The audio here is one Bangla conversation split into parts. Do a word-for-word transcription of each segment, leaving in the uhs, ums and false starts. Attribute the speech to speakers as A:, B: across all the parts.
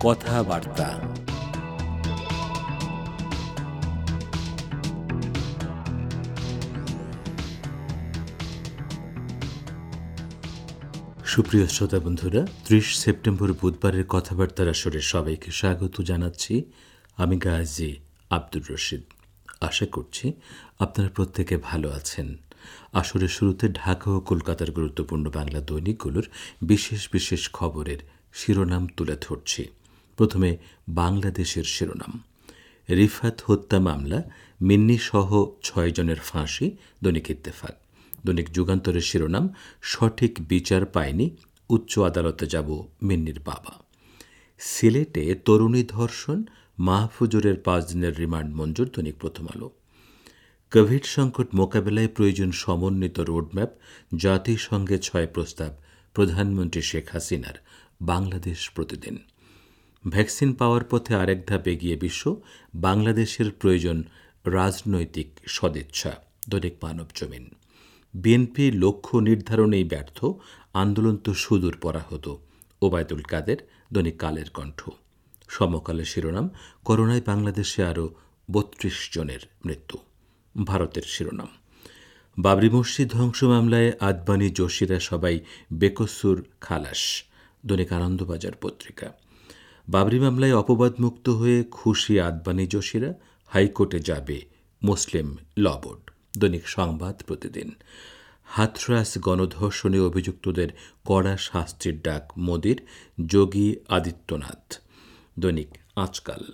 A: কথাবার্তা। সুপ্রিয় শ্রোতা বন্ধুরা, ত্রিশ সেপ্টেম্বর বুধবারের কথাবার্তার আসরে সবাইকে স্বাগত জানাচ্ছি। আমি গাজী আব্দুর রশিদ। আশা করছি আপনারা প্রত্যেকে ভালো আছেন। আসরের শুরুতে ঢাকা ও কলকাতার গুরুত্বপূর্ণ বাংলা দৈনিকগুলোর বিশেষ বিশেষ খবরের শিরোনাম তুলে ধরছি। প্রথমে বাংলাদেশের শিরোনাম। রিফাত হত্যা মামলা, মিন্নি সহ ছয় জনের ফাঁসি, দৈনিক ইত্তেফাক। দৈনিক যুগান্তরের শিরোনাম, সঠিক বিচার পায়নি, উচ্চ আদালতে যাব মিন্নির বাবা। সিলেটে তরুণী ধর্ষণ, মাহফুজুরের পাঁচ দিনের রিমান্ড মঞ্জুর, দৈনিক প্রথম আলো। কোভিড সংকট মোকাবেলায় প্রয়োজন সমন্বিত রোডম্যাপ, জাতিসংঘে ছয় প্রস্তাব প্রধানমন্ত্রী শেখ হাসিনার, বাংলাদেশ প্রতিদিন। ভ্যাকসিন পাওয়ার পথে আরেক ধাপ এগিয়ে বিশ্ব, বাংলাদেশের প্রয়োজন রাজনৈতিক সদিচ্ছা, দৈনিক মানব জমিন। বিএনপি লক্ষ্য নির্ধারণেই ব্যর্থ, আন্দোলন তো সুদূর পরাহত, ওবায়দুল কাদের, দৈনিক কালের কণ্ঠ। সমকালের শিরোনাম, করোনায় বাংলাদেশে আরও বত্রিশ জনের মৃত্যু। ভারতের শিরোনাম, বাবরি মসজিদ ধ্বংস মামলায় আদবানি জোশীরা সবাই বেকসুর খালাস, দৈনিক আনন্দবাজার পত্রিকা। বাবরি মামলায় অপবাদমুক্ত হয়ে খুশি আদবানি জোশীরা, হাইকোর্টে যাবে মুসলিম ল বোর্ড, দৈনিক সংবাদ প্রতিদিন। হাথরাস গণধর্ষণে অভিযুক্তদের কড়া শাস্তির ডাক মোদির, যোগী আদিত্যনাথ, দৈনিক আজকাল।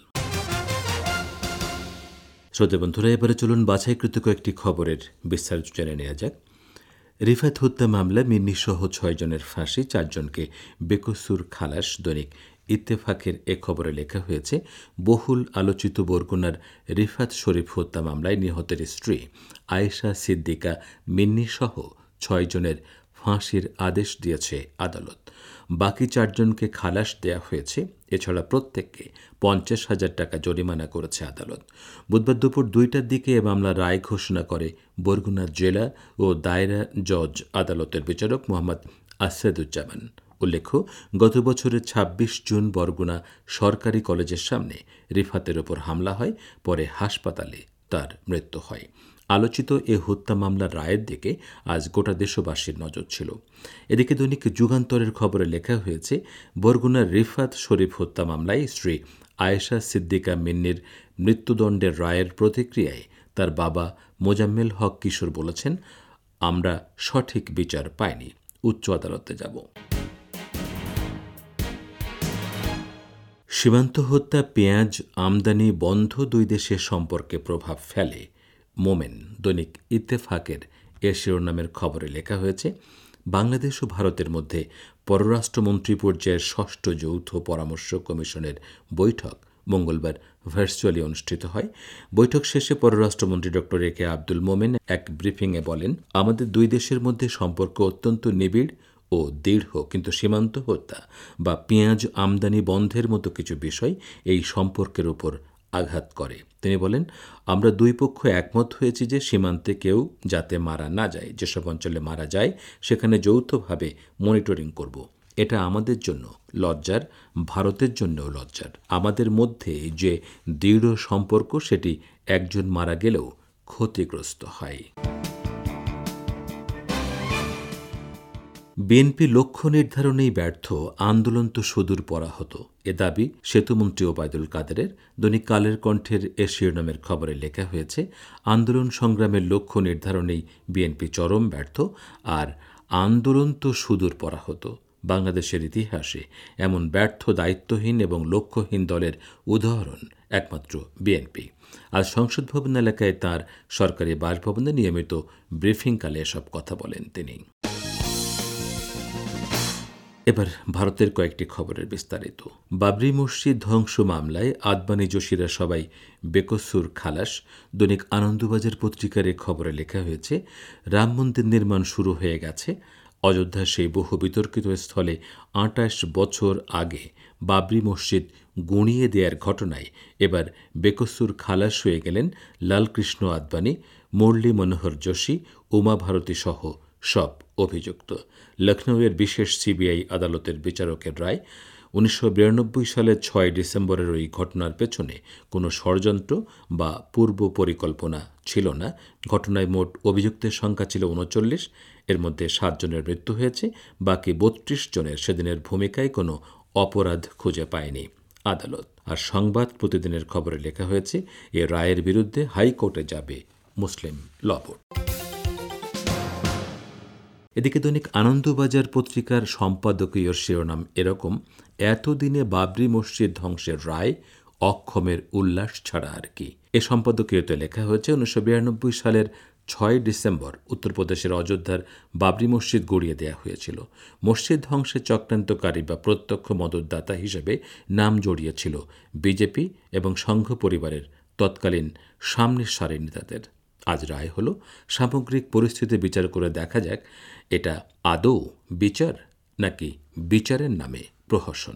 A: শ্রোতা বন্ধুরা, এবারে চলুন বাছাইকৃত কয়েকটি খবরের বিস্তারিত জেনে নেওয়া যাক। রিফাত হত্যা মামলা, মিন্নি সহ ছয় জনের ফাঁসি, চারজনকে বেকসুর খালাস, দৈনিক ইত্তেফাকের এ খবরে লেখা হয়েছে, বহুল আলোচিত বরগুনার রিফাত শরীফ হত্যা মামলায় নিহতের স্ত্রী আয়েশা সিদ্দিকা মিন্নি সহ ছয় জনের ফাঁসির আদেশ দিয়েছে আদালত। বাকি চারজনকে খালাস দেয়া হয়েছে। এছাড়া প্রত্যেককে পঞ্চাশ হাজার টাকা জরিমানা করেছে আদালত। বুধবার দুপুর দুইটার দিকে এ মামলার রায় ঘোষণা করে বরগুনা জেলা ও দায়রা জজ আদালতের বিচারক মোহাম্মদ আসাদুজ্জামান। উল্লেখ্য, গত বছরের ছাব্বিশ জুন বরগুনা সরকারি কলেজের সামনে রিফাতের ওপর হামলা হয়, পরে হাসপাতালে তার মৃত্যু হয়। আলোচিত এ হত্যা মামলার রায়ের দিকে আজ গোটা দেশবাসীর নজর ছিল। এদিকে দৈনিক যুগান্তরের খবরে লেখা হয়েছে, বরগুনার রিফাত শরীফ হত্যা মামলায় স্ত্রী আয়েশা সিদ্দিকা মিন্নির মৃত্যুদণ্ডের রায়ের প্রতিক্রিয়ায় তার বাবা মোজাম্মেল হক কিশোর বলেছেন, আমরা সঠিক বিচার পাইনি, উচ্চ আদালতে যাব। সীমান্ত হত্যা, পেঁয়াজ আমদানি বন্ধ, দুই দেশের সম্পর্কে প্রভাব ফেলে মোমেন, দৈনিক ইত্তেফাকের এ শিরোনামের খবরে লেখা হয়েছে, বাংলাদেশ ও ভারতের মধ্যে পররাষ্ট্রমন্ত্রী পর্যায়ের ষষ্ঠ যৌথ পরামর্শ কমিশনের বৈঠক মঙ্গলবার ভার্চুয়ালি অনুষ্ঠিত হয়। বৈঠক শেষে পররাষ্ট্রমন্ত্রী ড এ কে আব্দুল মোমেন এক ব্রিফিংয়ে বলেন, আমাদের দুই দেশের মধ্যে সম্পর্ক অত্যন্ত নিবিড় ও দৃঢ়, কিন্তু সীমান্ত হত্যা বা পেঁয়াজ আমদানি বন্ধের মতো কিছু বিষয় এই সম্পর্কের উপর আঘাত করে। তিনি বলেন, আমরা দুই পক্ষ একমত হয়েছি যে সীমান্তে কেউ যাতে মারা না যায়, যেসব অঞ্চলে মারা যায় সেখানে যৌথভাবে মনিটরিং করব। এটা আমাদের জন্য লজ্জার, ভারতের জন্যও লজ্জার। আমাদের মধ্যে যে দৃঢ় সম্পর্ক, সেটি একজন মারা গেলেও ক্ষতিগ্রস্ত হয়। বিএনপি লক্ষ্য নির্ধারণেই ব্যর্থ, আন্দোলন তো সুদূর পরাহত, এ দাবি সেতুমন্ত্রী ওবায়দুল কাদেরের। দৈনিক কালের কণ্ঠের এ শিরোনামের খবরে লেখা হয়েছে, আন্দোলন সংগ্রামের লক্ষ্য নির্ধারণেই বিএনপি চরম ব্যর্থ, আর আন্দোলন তো সুদূর পরাহত। বাংলাদেশের ইতিহাসে এমন ব্যর্থ, দায়িত্বহীন এবং লক্ষ্যহীন দলের উদাহরণ একমাত্র বিএনপি। আজ সংসদ ভবন এলাকায় তাঁর সরকারি বাসভবনে নিয়মিত ব্রিফিংকালে এসব কথা বলেন তিনি। এবার ভারতের কয়েকটি খবরের বিস্তারিত। বাবরি মসজিদ ধ্বংস মামলায় আদবানি জোশীরা সবাই বেকসুর খালাস, দৈনিক আনন্দবাজার পত্রিকার এ খবরে লেখা হয়েছে, রাম মন্দির নির্মাণ শুরু হয়ে গেছে। অযোধ্যার সেই বহু বিতর্কিত স্থলে আটাশ বছর আগে বাবরি মসজিদ গুঁড়িয়ে দেওয়ার ঘটনায় এবার বেকসুর খালাস হয়ে গেলেন লালকৃষ্ণ আদবানি, মুরলী মনোহর যোশী, উমা ভারতী সহ সব অভিযুক্ত। লখনৌয়ের বিশেষ সিবিআই আদালতের বিচারকের রায়, উনিশশো বিরানব্বই সালের ছয় ডিসেম্বরের ওই ঘটনার পেছনে কোনো ষড়যন্ত্র বা পূর্ব পরিকল্পনা ছিল না। ঘটনায় মোট অভিযুক্তের সংখ্যা ছিল উনচল্লিশ, এর মধ্যে সাতজনের মৃত্যু হয়েছে, বাকি বত্রিশ জনের সেদিনের ভূমিকায় কোনো অপরাধ খুঁজে পায়নি আদালত। আর সংবাদ প্রতিদিনের খবরে লেখা হয়েছে, এ রায়ের বিরুদ্ধে হাইকোর্টে যাবে মুসলিম ল বোর্ড। এদিকে দৈনিক আনন্দবাজার পত্রিকার সম্পাদকীয় শিরোনাম এরকম, এতদিনে বাবরি মসজিদ ধ্বংসের রায়, অক্ষমের উল্লাস ছাড়া আর কি। এ সম্পাদকীয়তে লেখা হয়েছে, উনিশশো বিরানব্বই সালের ছয় ডিসেম্বর উত্তরপ্রদেশের অযোধ্যার বাবরি মসজিদ গড়িয়ে দেওয়া হয়েছিল। মসজিদ ধ্বংসের চক্রান্তকারী বা প্রত্যক্ষ মদতদাতা হিসেবে নাম জড়িয়েছিল বিজেপি এবং সংঘ পরিবারের তৎকালীন সামনের সারির নেতাদের। আজ রায় হলো, সামগ্রিক পরিস্থিতি বিচার করে দেখা যাক এটা আদৌ বিচার নাকি বিচারের নামে প্রহসন।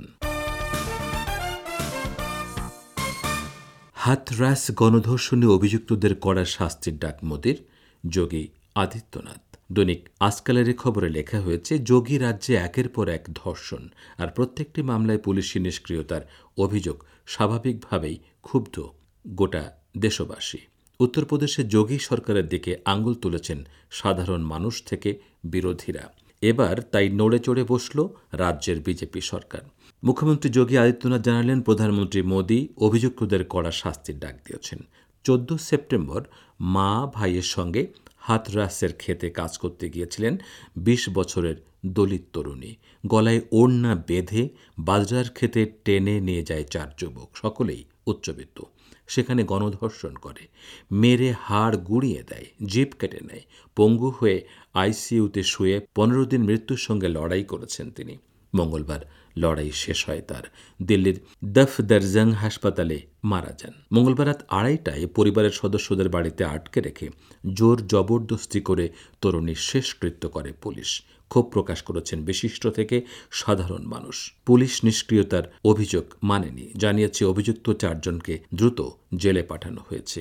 A: হাথরাস গণধর্ষণে অভিযুক্তদের কড়া শাস্তির ডাক মোদির, যোগী আদিত্যনাথ। দৈনিক আজকালের খবরে লেখা হয়েছে, যোগী রাজ্যে একের পর এক ধর্ষণ, আর প্রত্যেকটি মামলায় পুলিশি নিষ্ক্রিয়তার অভিযোগ। স্বাভাবিকভাবেই ক্ষুব্ধ গোটা দেশবাসী। উত্তরপ্রদেশে যোগী সরকারের দিকে আঙুল তুলেছেন সাধারণ মানুষ থেকে বিরোধীরা। এবার তাই নড়ে চড়ে বসল রাজ্যের বিজেপি সরকার। মুখ্যমন্ত্রী যোগী আদিত্যনাথ জানালেন, প্রধানমন্ত্রী মোদী অভিযুক্তদের কড়া শাস্তির ডাক দিয়েছেন। চোদ্দ সেপ্টেম্বর মা ভাইয়ের সঙ্গে হাথরাসের খেতে কাজ করতে গিয়েছিলেন বিশ বছরের দলিত তরুণী। গলায় ওড়না বেঁধে বাজার খেতে টেনে নিয়ে যায় চার যুবক, সকলেই উচ্চবিত্ত। সেখানে গণধর্ষণ করে, মেরে হাড় গুঁড়িয়ে দেয়, জিভ কেটে নেয়। পঙ্গু হয়ে আইসিইউতে শুয়ে পনেরো দিন মৃত্যুর সঙ্গে লড়াই করেছেন তিনি। মঙ্গলবার লড়াই শেষ হয় তার। দিল্লির দফদরজং হাসপাতালে মারা যান। মঙ্গলবার রাত আড়াইটায় পরিবারের সদস্যদের বাড়িতে আটকে রেখে জোর জবরদস্তি করে তরুণীর শেষকৃত্য করে পুলিশ। ক্ষোভ প্রকাশ করেছেন বিশিষ্ট থেকে সাধারণ মানুষ। পুলিশ নিষ্ক্রিয়তার অভিযোগ মানেনি, জানিয়েছে অভিযুক্ত চারজনকে দ্রুত জেলে পাঠানো হয়েছে।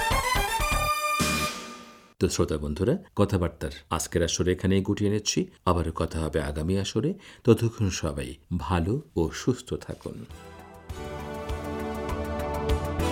A: তো শ্রোতা বন্ধুরা, কথাবার্তার আজকের আসরে এখানেই গুটিয়ে নিচ্ছি। আবারও কথা হবে আগামী আসরে। ততক্ষণ সবাই ভালো ও সুস্থ থাকুন।